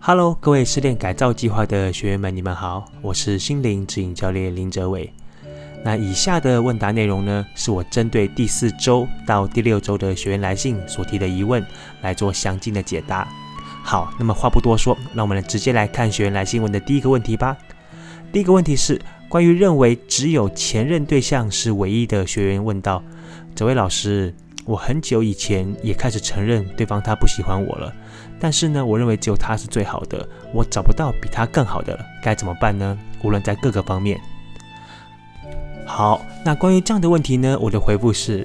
Hello， 各位失恋改造计划的学员们，你们好，我是心灵指引教练林哲伟。那以下的问答内容呢，是我针对第4周到第6周的学员来信所提的疑问来做详尽的解答。好，那么话不多说，让我们直接来看学员来信问的第一个问题吧。第一个问题是关于认为只有前任对象是唯一的。学员问道：这位老师，我很久以前也开始承认对方他不喜欢我了，但是呢，我认为只有他是最好的，我找不到比他更好的了，该怎么办呢？无论在各个方面。好，那关于这样的问题呢，我的回复是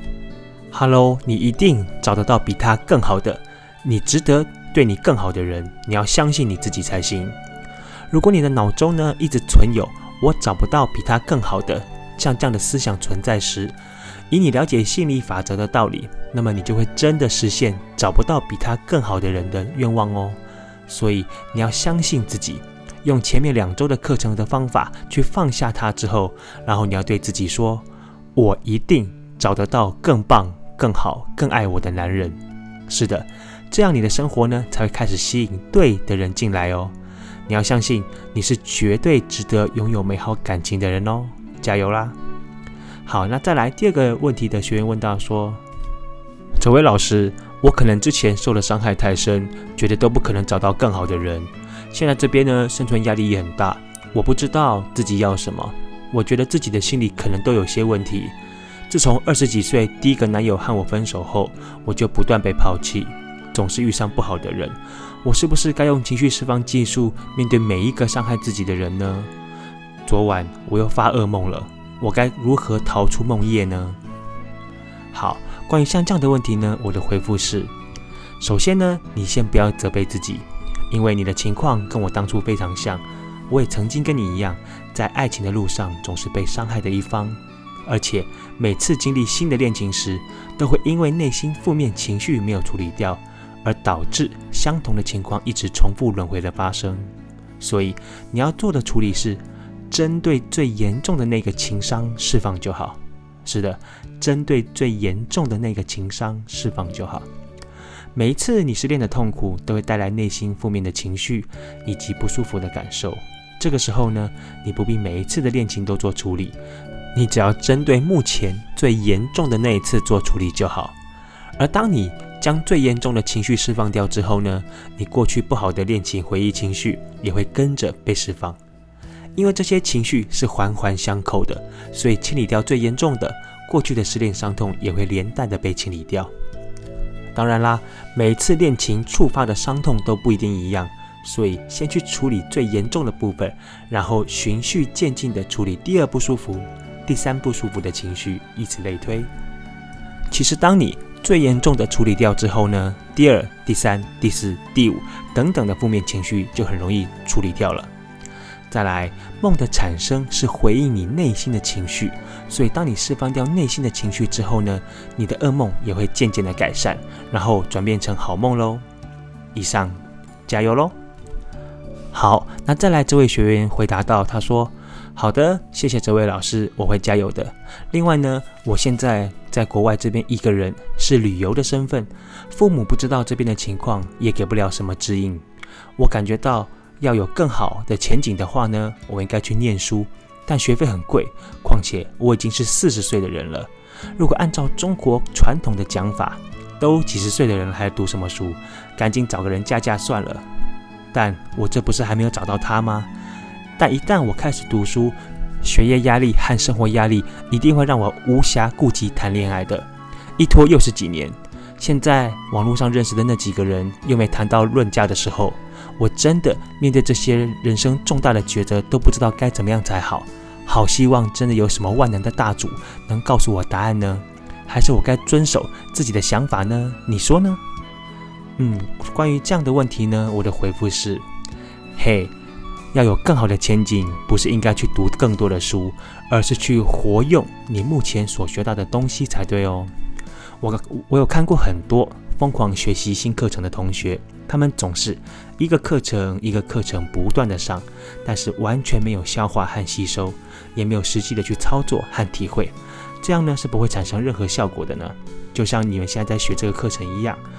Hello， 你一定找得到比他更好的，你值得对你更好的人，你要相信你自己才行。如果你的脑中呢一直存有我找不到比他更好的像这样的思想存在时，以你了解吸引力法则的道理，那么你就会真的实现找不到比他更好的人的愿望哦。所以你要相信自己，用前面2周的课程的方法去放下它之后，然后你要对自己说，我一定找得到更棒、更好、更爱我的男人。是的，这样你的生活呢才会开始吸引对的人进来哦。你要相信你是绝对值得拥有美好感情的人哦，加油啦！好，那再来第2个问题的学员问到说，这位老师，我可能之前受的伤害太深，觉得都不可能找到更好的人，现在这边呢生存压力也很大，我不知道自己要什么，我觉得自己的心里可能都有些问题。自从20几岁第一个男友和我分手后，我就不断被抛弃，总是遇上不好的人，我是不是该用情绪释放技术面对每一个伤害自己的人呢？昨晚我又发噩梦了，我该如何逃出梦魇呢？好，关于像这样的问题呢，我的回复是，首先呢，你先不要责备自己，因为你的情况跟我当初非常像，我也曾经跟你一样，在爱情的路上总是被伤害的一方，而且每次经历新的恋情时，都会因为内心负面情绪没有处理掉，而导致相同的情况一直重复轮回的发生。所以你要做的处理是针对最严重的那个情伤释放就好。是的，针对最严重的那个情伤释放就好。每一次你失恋的痛苦都会带来内心负面的情绪以及不舒服的感受，这个时候呢，你不必每一次的恋情都做处理，你只要针对目前最严重的那一次做处理就好。而当你将最严重的情绪释放掉之后呢，你过去不好的恋情回忆情绪也会跟着被释放。因为这些情绪是环环相扣的，所以清理掉最严重的，过去的失恋伤痛也会连带的被清理掉。当然啦，每一次恋情触发的伤痛都不一定一样，所以先去处理最严重的部分，然后循序渐进的处理第2不舒服、第3不舒服的情绪，以此类推。其实当你最严重的处理掉之后呢，第2、第3、第4、第5等等的负面情绪就很容易处理掉了。再来，梦的产生是回应你内心的情绪，所以当你释放掉内心的情绪之后呢，你的噩梦也会渐渐的改善，然后转变成好梦咯。以上，加油咯。好，那再来这位学员回答到，他说，好的，谢谢这位老师，我会加油的。另外呢，我现在在国外这边一个人，是旅游的身份，父母不知道这边的情况，也给不了什么指引。我感觉到要有更好的前景的话呢，我应该去念书，但学费很贵，况且我已经是40岁的人了。如果按照中国传统的讲法，都几十岁的人了还读什么书，赶紧找个人嫁嫁算了。但我这不是还没有找到他吗？但一旦我开始读书，学业压力和生活压力一定会让我无暇顾及谈恋爱的，一拖又是几年。现在网络上认识的那几个人又没谈到论嫁的时候，我真的面对这些人生重大的抉择都不知道该怎么样才好。好希望真的有什么万能的大主能告诉我答案呢？还是我该遵守自己的想法呢？你说呢？关于这样的问题呢，我的回复是，嘿，要有更好的前景，不是应该去读更多的书，而是去活用你目前所学到的东西才对哦。我有看过很多疯狂学习新课程的同学，他们总是一个课程一个课程不断的上，但是完全没有消化和吸收，也没有实际的去操作和体会，这样呢是不会产生任何效果的呢。就像你们现在在学这个课程一样，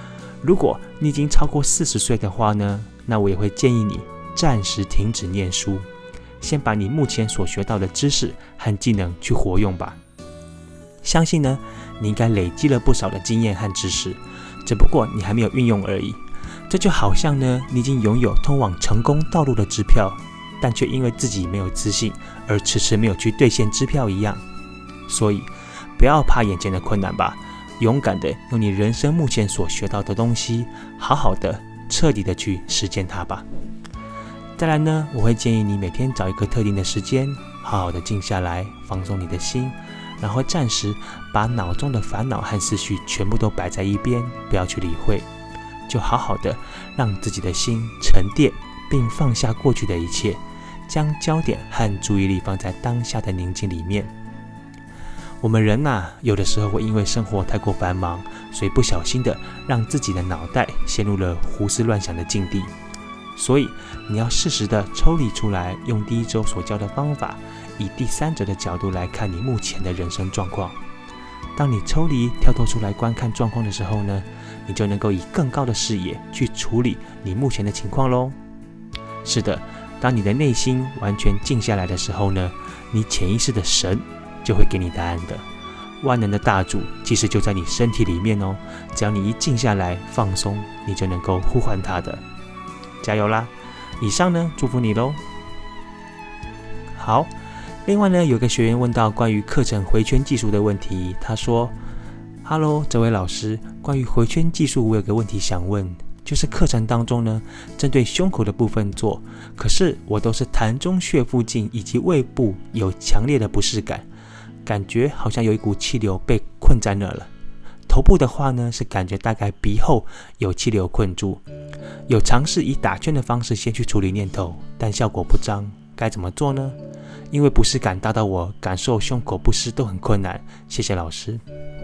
如果你已经超过40岁的话呢，那我也会建议你暂时停止念书，先把你目前所学到的知识和技能去活用吧。相信呢，你应该累积了不少的经验和知识，只不过你还没有运用而已。这就好像呢，你已经拥有通往成功道路的支票，但却因为自己没有自信而迟迟没有去兑现支票一样。所以不要怕眼前的困难吧，勇敢的用你人生目前所学到的东西，好好的彻底的去实践它吧。再来呢，我会建议你每天找一个特定的时间，好好的静下来，放松你的心，然后暂时把脑中的烦恼和思绪全部都摆在一边，不要去理会，就好好的让自己的心沉淀，并放下过去的一切，将焦点和注意力放在当下的宁静里面。我们人有的时候会因为生活太过繁忙，所以不小心的让自己的脑袋陷入了胡思乱想的境地。所以你要适时的抽离出来，用第一周所教的方法，以第三者的角度来看你目前的人生状况。当你抽离跳脱出来观看状况的时候呢，你就能够以更高的视野去处理你目前的情况咯。是的，当你的内心完全静下来的时候呢，你潜意识的神就会给你答案的。万能的大主其实就在你身体里面哦，只要你一静下来放松，你就能够呼唤他的。加油啦！以上呢，祝福你咯。好，另外呢，有个学员问到关于课程回圈技术的问题，他说 ：“Hello， 这位老师，关于回圈技术，我有个问题想问，就是课程当中呢，针对胸口的部分做，可是我都是膻中穴附近以及胃部有强烈的不适感，感觉好像有一股气流被困在那了。头部的话呢，是感觉大概鼻后有气流困住，有尝试以打圈的方式先去处理念头，但效果不彰，该怎么做呢？因为不适感大到我感受胸口不适都很困难，谢谢老师。”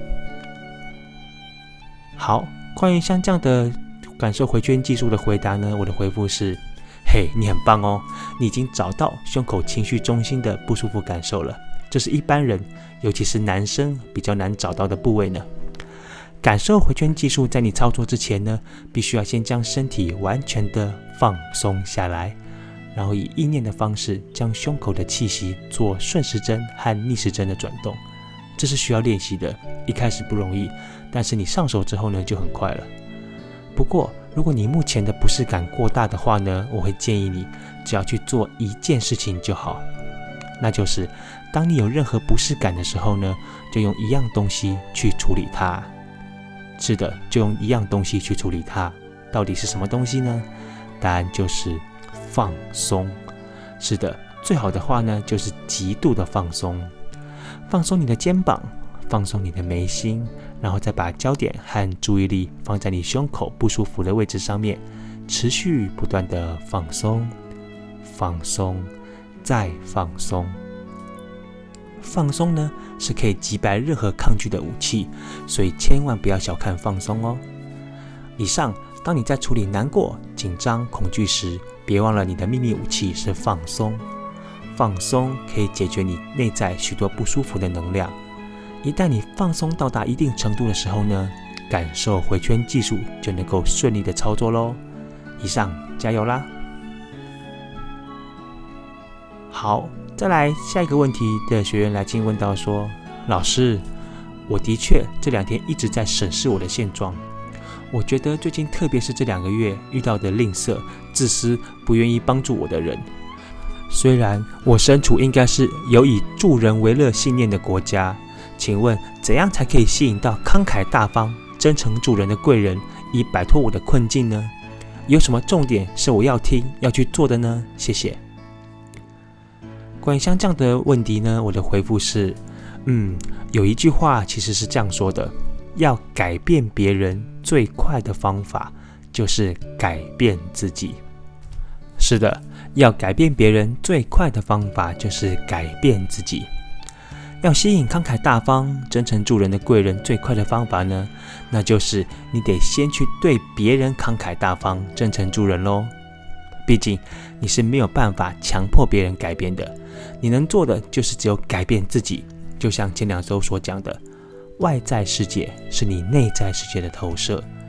好，关于像这样的感受回圈技术的回答呢，我的回复是：嘿，你很棒哦，你已经找到胸口情绪中心的不舒服感受了，这是一般人，尤其是男生比较难找到的部位呢。感受回圈技术，在你操作之前呢，必须要先将身体完全的放松下来，然后以意念的方式将胸口的气息做顺时针和逆时针的转动，这是需要练习的，一开始不容易，但是你上手之后呢，就很快了。不过如果你目前的不适感过大的话呢，我会建议你只要去做一件事情就好，那就是当你有任何不适感的时候呢，就用一样东西去处理它。是的，就用一样东西去处理它。到底是什么东西呢？答案就是放松。是的，最好的话呢，就是极度的放松。放松你的肩膀，放松你的眉心，然后再把焦点和注意力放在你胸口不舒服的位置上面，持续不断的放松，放松，再放松。放松呢，是可以击败任何抗拒的武器，所以千万不要小看放松哦。以上，当你在处理难过、紧张、恐惧时，别忘了你的秘密武器是放松。放松可以解决你内在许多不舒服的能量。一旦你放松到达一定程度的时候呢，感受回圈技术就能够顺利的操作咯。以上，加油啦！好，再来下一个问题的学员来信问到说：老师，我的确这2天一直在审视我的现状，我觉得最近特别是这2个月遇到的吝啬、自私、不愿意帮助我的人。虽然我身处应该是有以助人为乐信念的国家，请问怎样才可以吸引到慷慨大方、真诚助人的贵人，以摆脱我的困境呢？有什么重点是我要听、要去做的呢？谢谢。关于像这样的问题呢，我的回复是，有一句话其实是这样说的：要改变别人最快的方法就是改变自己。是的，要改变别人最快的方法就是改变自己。要吸引慷慨大方、真诚助人的贵人最快的方法呢，那就是你得先去对别人慷慨大方、真诚助人咯。毕竟你是没有办法强迫别人改变的，你能做的就是只有改变自己。就像前2周所讲的，外在世界是你内在世界的投射，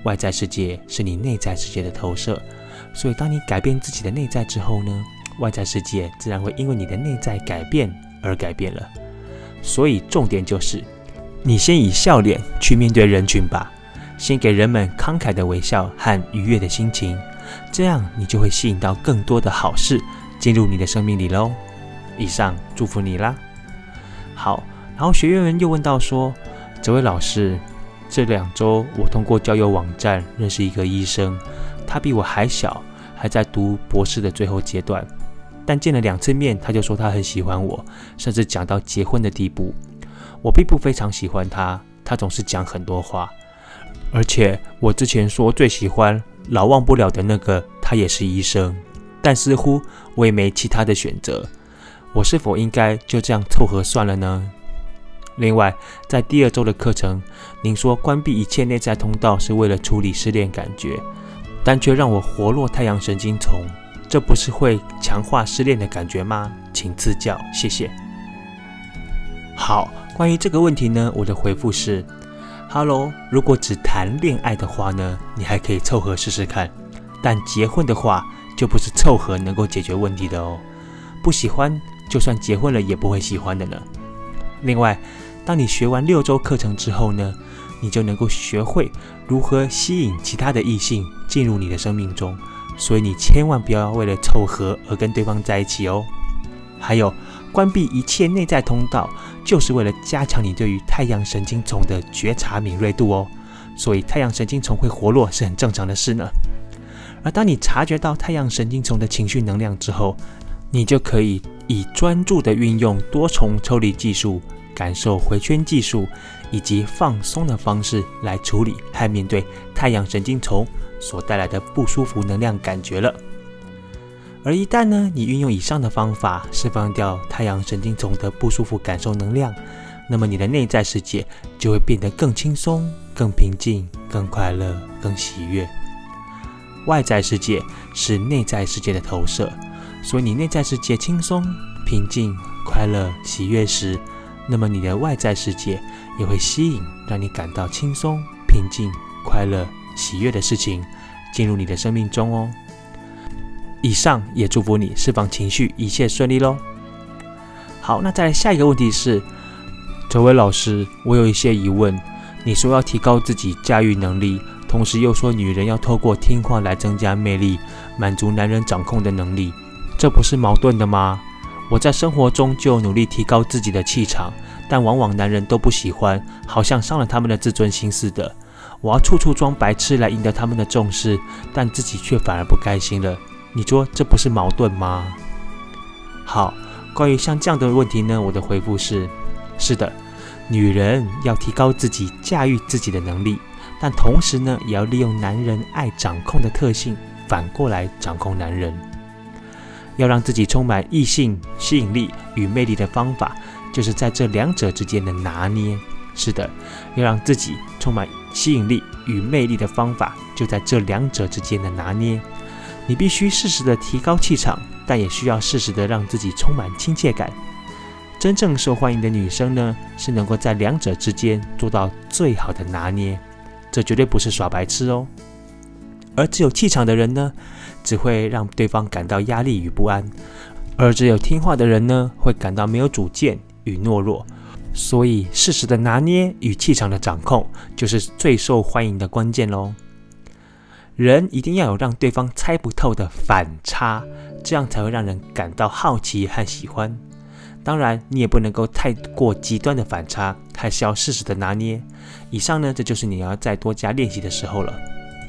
外在世界是你内在世界的投射，所以当你改变自己的内在之后呢，外在世界自然会因为你的内在改变而改变了。所以重点就是，你先以笑脸去面对人群吧，先给人们慷慨的微笑和愉悦的心情，这样你就会吸引到更多的好事进入你的生命里咯。以上祝福你啦。好，然后学员们又问到说，这位老师，这2周我通过交友网站认识一个医生，他比我还小，还在读博士的最后阶段，但见了2次面他就说他很喜欢我，甚至讲到结婚的地步。我并不非常喜欢他，他总是讲很多话，而且我之前说最喜欢老忘不了的那个，他也是医生，但似乎我也没其他的选择，我是否应该就这样凑合算了呢？另外，在第2周的课程，您说关闭一切内在通道是为了处理失恋感觉，但却让我活络太阳神经丛，这不是会强化失恋的感觉吗？请赐教，谢谢。好，关于这个问题呢，我的回复是 Hello， 如果只谈恋爱的话呢，你还可以凑合试试看，但结婚的话就不是凑合能够解决问题的哦，不喜欢就算结婚了也不会喜欢的呢。另外，当你学完6周课程之后呢，你就能够学会如何吸引其他的异性进入你的生命中，所以你千万不要为了凑合而跟对方在一起哦。还有，关闭一切内在通道，就是为了加强你对于太阳神经丛的觉察敏锐度哦，所以太阳神经丛会活络是很正常的事呢。而当你察觉到太阳神经丛的情绪能量之后，你就可以以专注的运用多重抽离技术、感受回圈技术以及放松的方式来处理和面对太阳神经丛所带来的不舒服能量感觉了。而一旦呢，你运用以上的方法释放掉太阳神经丛的不舒服感受能量，那么你的内在世界就会变得更轻松、更平静、更快乐、更喜悦。外在世界是内在世界的投射，所以你内在世界轻松、平静、快乐、喜悦时，那么你的外在世界也会吸引让你感到轻松、平静、快乐、喜悦的事情进入你的生命中哦。以上也祝福你释放情绪，一切顺利咯。好，那再来下一个问题是，这位老师，我有一些疑问，你说要提高自己驾驭能力，同时又说女人要透过听话来增加魅力，满足男人掌控的能力，这不是矛盾的吗？我在生活中就努力提高自己的气场，但往往男人都不喜欢，好像伤了他们的自尊心似的。我要处处装白痴来赢得他们的重视，但自己却反而不开心了。你说这不是矛盾吗？好，关于像这样的问题呢，我的回复是：是的，女人要提高自己驾驭自己的能力，但同时呢，也要利用男人爱掌控的特性，反过来掌控男人。要让自己充满异性吸引力与魅力的方法，就是在这2者之间的拿捏。是的，要让自己充满吸引力与魅力的方法，就在这2者之间的拿捏。你必须适时的提高气场，但也需要适时的让自己充满亲切感。真正受欢迎的女生呢，是能够在2者之间做到最好的拿捏，这绝对不是耍白痴哦。而只有气场的人呢，只会让对方感到压力与不安，而只有听话的人呢，会感到没有主见与懦弱。所以适时的拿捏与气场的掌控，就是最受欢迎的关键咯。人一定要有让对方猜不透的反差，这样才会让人感到好奇和喜欢。当然，你也不能够太过极端的反差，还是要适时的拿捏。以上呢，这就是你要再多加练习的时候了。